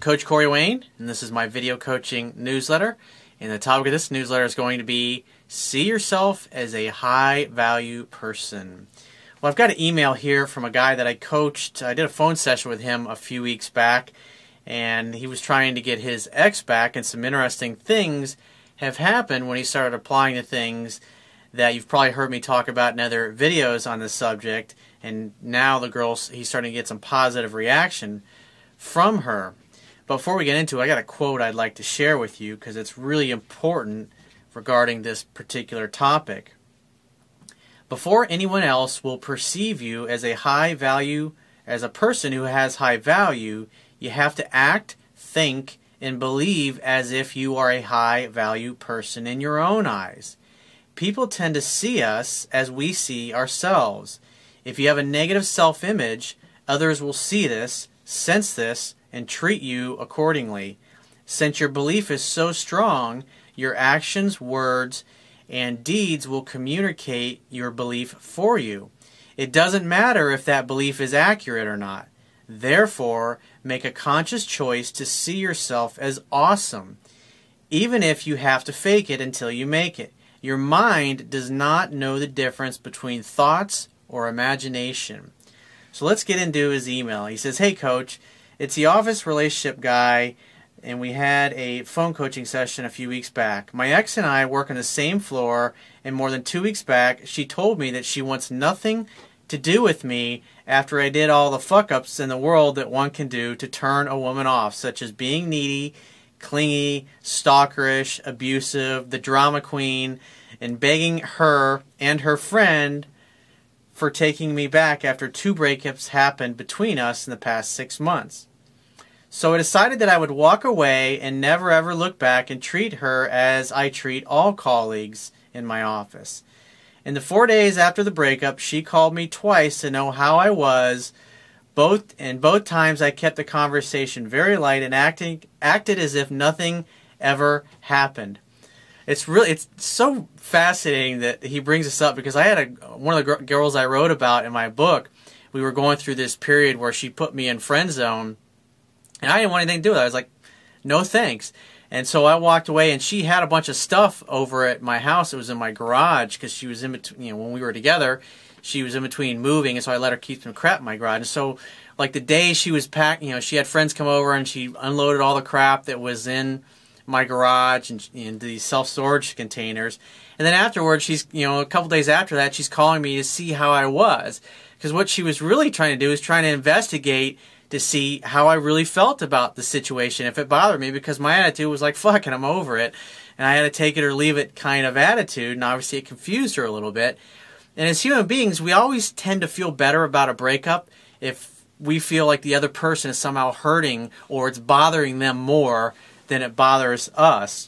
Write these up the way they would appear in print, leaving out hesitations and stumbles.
Coach Corey Wayne, and this is my video coaching newsletter. And the topic of this newsletter is going to be, see yourself as a high-value person. Well, I've got an email here from a guy that I coached. I did a phone session with him a few weeks back, and he was trying to get his ex back, and some interesting things have happened when he started applying the things that you've probably heard me talk about in other videos on this subject. And now he's starting to get some positive reaction from her. But before we get into it, I got a quote I'd like to share with you because it's really important regarding this particular topic. Before anyone else will perceive you as as a person who has high value, you have to act, think, and believe as if you are a high value person in your own eyes. People tend to see us as we see ourselves. If you have a negative self-image, others will see this, sense this, and treat you accordingly. Since your belief is so strong, your actions, words, and deeds will communicate your belief for you. It doesn't matter if that belief is accurate or not. Therefore, make a conscious choice to see yourself as awesome, even if you have to fake it until you make it. Your mind does not know the difference between thoughts or imagination. So let's get into his email. He says, "Hey Coach, it's the office relationship guy, and we had a phone coaching session a few weeks back. My ex and I work on the same floor, and more than 2 weeks back, she told me that she wants nothing to do with me after I did all the fuck-ups in the world that one can do to turn a woman off, such as being needy, clingy, stalkerish, abusive, the drama queen, and begging her and her friend for taking me back after 2 breakups happened between us in the past 6 months. So I decided that I would walk away and never ever look back and treat her as I treat all colleagues in my office. In the 4 days after the breakup, she called me twice to know how I was. Both times I kept the conversation very light and acted as if nothing ever happened." It's so fascinating that he brings this up, because I had one of the girls I wrote about in my book. We were going through this period where she put me in friend zone, and I didn't want anything to do with it. I was like, no thanks. And so I walked away, and she had a bunch of stuff over at my house. It was in my garage, because she was in between, when we were together, she was in between moving, and so I let her keep some crap in my garage. And so, like, the day she was packing, she had friends come over, and she unloaded all the crap that was in my garage and in these self-storage containers. And then afterwards, she's, a couple days after that, she's calling me to see how I was. Because what she was really trying to do is trying to investigate to see how I really felt about the situation, if it bothered me, because my attitude was like, fuck it, I'm over it. And I had a take it or leave it kind of attitude, and obviously it confused her a little bit. And as human beings, we always tend to feel better about a breakup if we feel like the other person is somehow hurting or it's bothering them more than it bothers us.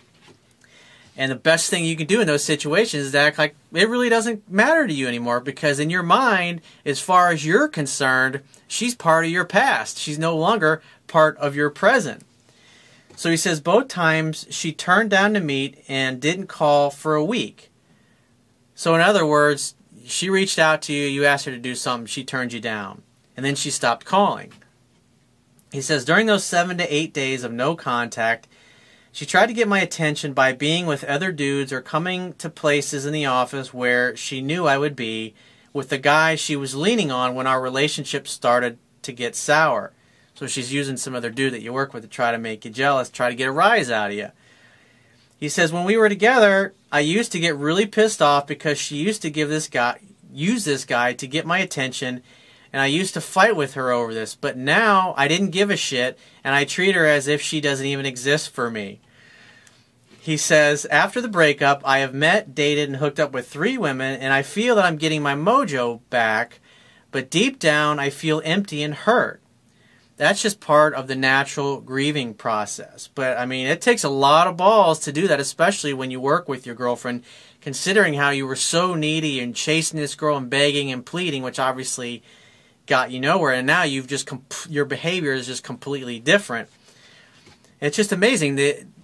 And the best thing you can do in those situations is to act like it really doesn't matter to you anymore, because in your mind, as far as you're concerned, she's part of your past. She's no longer part of your present. So he says both times she turned down to meet and didn't call for a week. So in other words, she reached out to you, you asked her to do something, she turned you down, and then she stopped calling. He says, during those 7 to 8 days of no contact, she tried to get my attention by being with other dudes or coming to places in the office where she knew I would be with the guy she was leaning on when our relationship started to get sour. So she's using some other dude that you work with to try to make you jealous, try to get a rise out of you. He says, when we were together, I used to get really pissed off because she used to use this guy to get my attention, and I used to fight with her over this, but now I didn't give a shit, and I treat her as if she doesn't even exist for me. He says, after the breakup, I have met, dated, and hooked up with 3 women, and I feel that I'm getting my mojo back, but deep down I feel empty and hurt. That's just part of the natural grieving process. But, I mean, it takes a lot of balls to do that, especially when you work with your girlfriend, considering how you were so needy and chasing this girl and begging and pleading, which obviously got you nowhere, and now your behavior is just completely different. It's just amazing.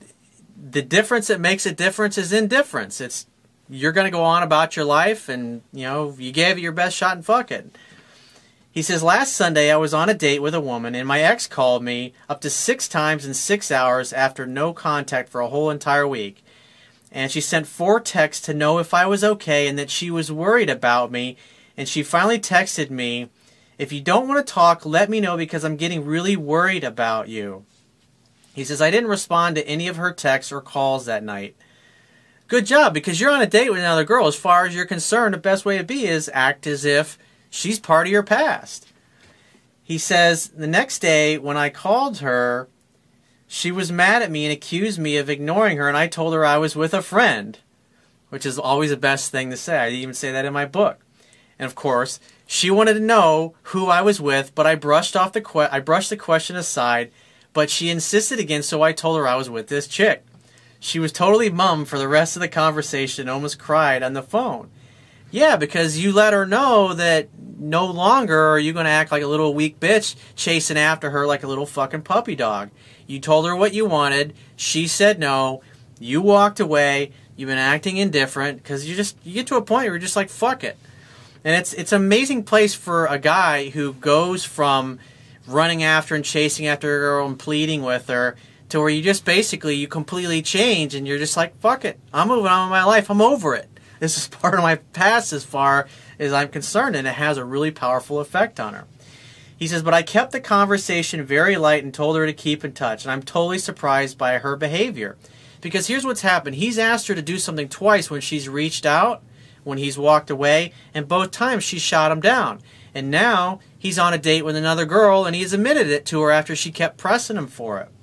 The difference that makes a difference is indifference. You're going to go on about your life, and you gave it your best shot and fuck it. He says, last Sunday I was on a date with a woman and my ex called me up to 6 times in 6 hours after no contact for a whole entire week. And she sent 4 texts to know if I was okay and that she was worried about me. And she finally texted me, if you don't want to talk, let me know because I'm getting really worried about you. He says, I didn't respond to any of her texts or calls that night. Good job, because you're on a date with another girl. As far as you're concerned, the best way to be is act as if she's part of your past. He says, the next day when I called her, she was mad at me and accused me of ignoring her, and I told her I was with a friend, which is always the best thing to say. I even say that in my book. And of course, she wanted to know who I was with, but I brushed the question aside, but she insisted again, so I told her I was with this chick. She was totally mum for the rest of the conversation and almost cried on the phone. Yeah, because you let her know that no longer are you going to act like a little weak bitch chasing after her like a little fucking puppy dog. You told her what you wanted. She said no. You walked away. You've been acting indifferent because you get to a point where you're just like, fuck it. And it's an amazing place for a guy who goes from running after and chasing after a girl and pleading with her to where you just basically, you completely change and you're just like, fuck it. I'm moving on with my life. I'm over it. This is part of my past as far as I'm concerned, and it has a really powerful effect on her. He says, but I kept the conversation very light and told her to keep in touch, and I'm totally surprised by her behavior. Because here's what's happened. He's asked her to do something twice when she's reached out, when he's walked away, and both times she shot him down. And now he's on a date with another girl, and he's admitted it to her after she kept pressing him for it.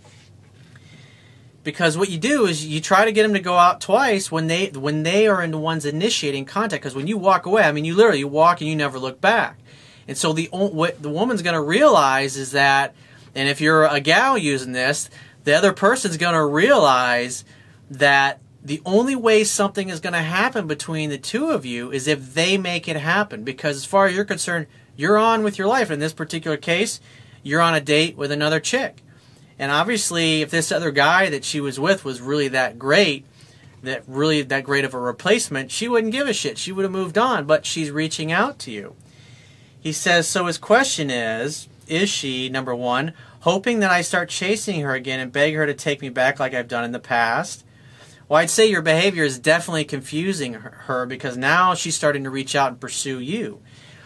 Because what you do is you try to get them to go out twice when they are the ones initiating contact. Because when you walk away, I mean, you literally walk and you never look back. And so what the woman's going to realize is that, and if you're a gal using this, the other person's going to realize that the only way something is going to happen between the two of you is if they make it happen. Because as far as you're concerned, you're on with your life. In this particular case, you're on a date with another chick. And obviously, if this other guy that she was with was really that great of a replacement, she wouldn't give a shit. She would have moved on, but she's reaching out to you. He says, so his question is she, number one, hoping that I start chasing her again and beg her to take me back like I've done in the past? Well, I'd say your behavior is definitely confusing her because now she's starting to reach out and pursue you.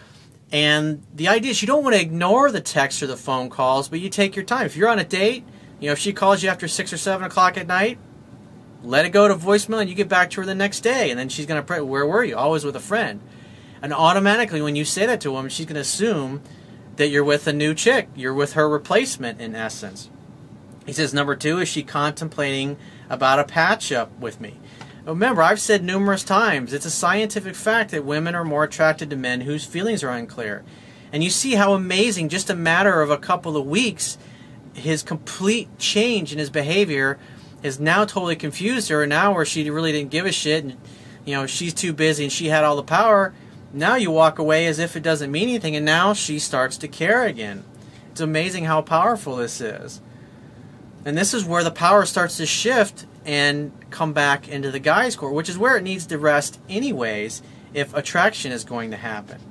And the idea is you don't want to ignore the texts or the phone calls, but you take your time. If you're on a date, if she calls you after 6 or 7 o'clock at night, let it go to voicemail and you get back to her the next day. And then she's going to pray, where were you? Always with a friend. And automatically when you say that to a woman, she's going to assume that you're with a new chick. You're with her replacement in essence. He says, number two, is she contemplating about a patch-up with me? Remember, I've said numerous times, it's a scientific fact that women are more attracted to men whose feelings are unclear. And you see how amazing, just a matter of a couple of weeks, his complete change in his behavior has now totally confused her. And now where she really didn't give a shit and, she's too busy and she had all the power, now you walk away as if it doesn't mean anything and now she starts to care again. It's amazing how powerful this is. And this is where the power starts to shift and come back into the guy's court, which is where it needs to rest anyways if attraction is going to happen.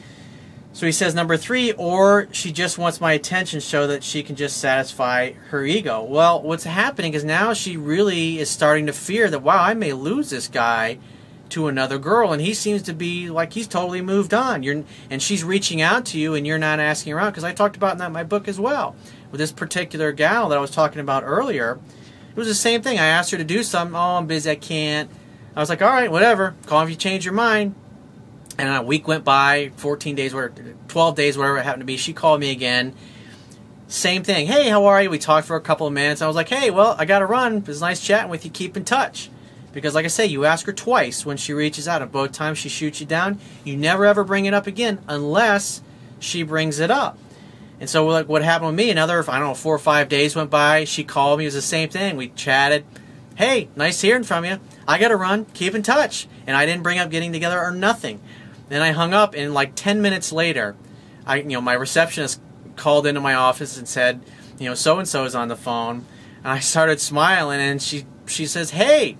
So he says, number three, or she just wants my attention so that she can just satisfy her ego. Well, what's happening is now she really is starting to fear that, wow, I may lose this guy to another girl, and he seems to be like he's totally moved on. And she's reaching out to you, and you're not asking around, because I talked about in my book as well. With this particular gal that I was talking about earlier, it was the same thing. I asked her to do something. Oh, I'm busy, I can't. I was like, all right, whatever. Call if you change your mind. And a week went by, 14 days, 12 days, whatever it happened to be. She called me again. Same thing. Hey, how are you? We talked for a couple of minutes. I was like, hey, well, I got to run. It was nice chatting with you. Keep in touch. Because like I say, you ask her twice when she reaches out. And both times she shoots you down. You never ever bring it up again unless she brings it up. And so like what happened with me, another, 4 or 5 days went by. She called me. It was the same thing. We chatted. Hey, nice hearing from you. I got to run. Keep in touch. And I didn't bring up getting together or nothing. Then I hung up, and like 10 minutes later, my receptionist called into my office and said, so-and-so is on the phone. And I started smiling, and she says, hey,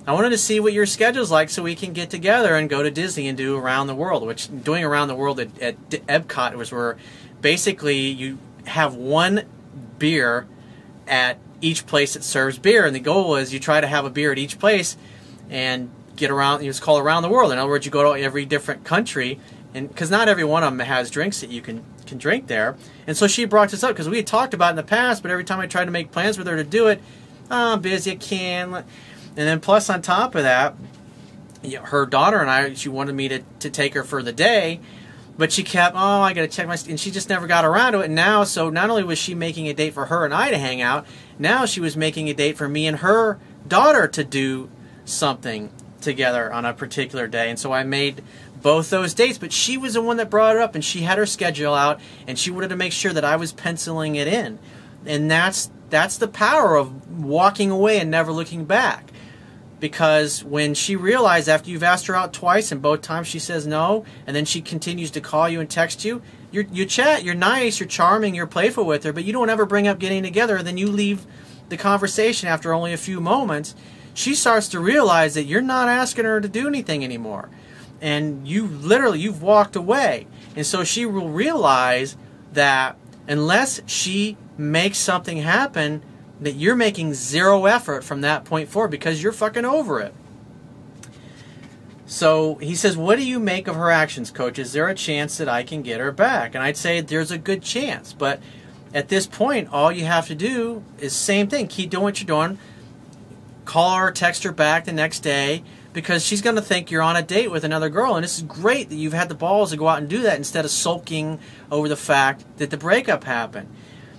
I wanted to see what your schedule's like so we can get together and go to Disney and do Around the World, which doing Around the World at Epcot was where basically you have one beer at each place that serves beer, and the goal is you try to have a beer at each place and get around. It's called Around the World. In other words, you go to every different country, and because not every one of them has drinks that you can drink there. And so she brought this up because we had talked about it in the past, but every time I tried to make plans with her to do it, oh, I'm busy, I can't. And then plus on top of that, her daughter and I, she wanted me to take her for the day, but she kept, oh, I got to check my, and she just never got around to it. And now, so not only was she making a date for her and I to hang out, now she was making a date for me and her daughter to do something together on a particular day. And so I made both those dates, but she was the one that brought it up, and she had her schedule out, and she wanted to make sure that I was penciling it in. And that's the power of walking away and never looking back. Because when she realized after you've asked her out twice and both times she says no, and then she continues to call you and text you, you chat, you're nice, you're charming, you're playful with her, but you don't ever bring up getting together, and then you leave the conversation after only a few moments, she starts to realize that you're not asking her to do anything anymore. And you've walked away. And so she will realize that unless she makes something happen, that you're making zero effort from that point forward because you're fucking over it. So he says, what do you make of her actions, Coach? Is there a chance that I can get her back? And I'd say there's a good chance. But at this point, all you have to do is same thing. Keep doing what you're doing. Call her, text her back the next day, because she's going to think you're on a date with another girl. And this is great that you've had the balls to go out and do that instead of sulking over the fact that the breakup happened.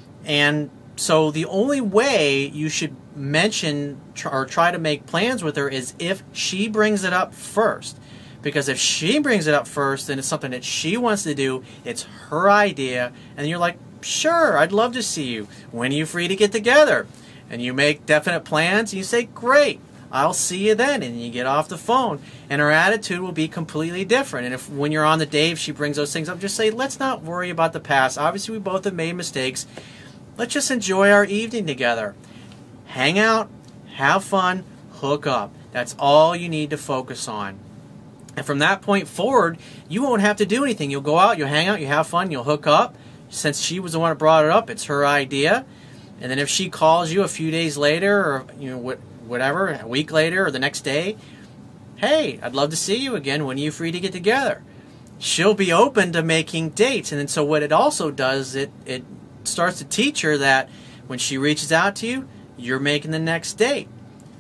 And so the only way you should mention or try to make plans with her is if she brings it up first. Because if she brings it up first, then it's something that she wants to do. It's her idea. And you're like, sure, I'd love to see you. When are you free to get together? And you make definite plans. And you say, great, I'll see you then. And you get off the phone. And her attitude will be completely different. And if when you're on the date, if she brings those things up, just say, let's not worry about the past. Obviously, we both have made mistakes. Let's just enjoy our evening together. Hang out, have fun, hook up. That's all you need to focus on. And from that point forward, you won't have to do anything. You'll go out, you'll hang out, you'll have fun, you'll hook up. Since she was the one that brought it up, it's her idea. And then if she calls you a few days later, or whatever, a week later, or the next day, hey, I'd love to see you again. When are you free to get together? She'll be open to making dates. And then so what it also does, it starts to teach her that when she reaches out to you, you're making the next date.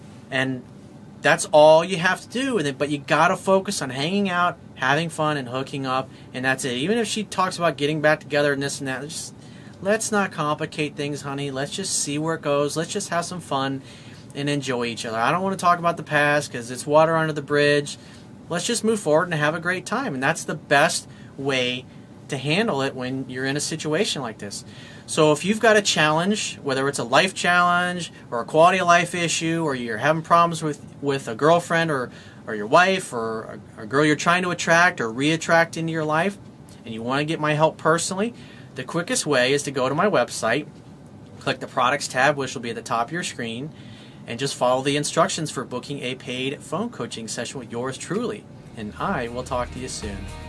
And that's all you have to do. But you got to focus on hanging out, having fun, and hooking up. And that's it. Even if she talks about getting back together and this and that, just let's not complicate things, honey. Let's just see where it goes. Let's just have some fun and enjoy each other. I don't want to talk about the past because it's water under the bridge. Let's just move forward and have a great time. And that's the best way to handle it when you're in a situation like this. So if you've got a challenge, whether it's a life challenge or a quality of life issue, or you're having problems with a girlfriend or your wife or a girl you're trying to attract or re-attract into your life, and you want to get my help personally, the quickest way is to go to my website, click the products tab, which will be at the top of your screen, and just follow the instructions for booking a paid phone coaching session with yours truly. And I will talk to you soon.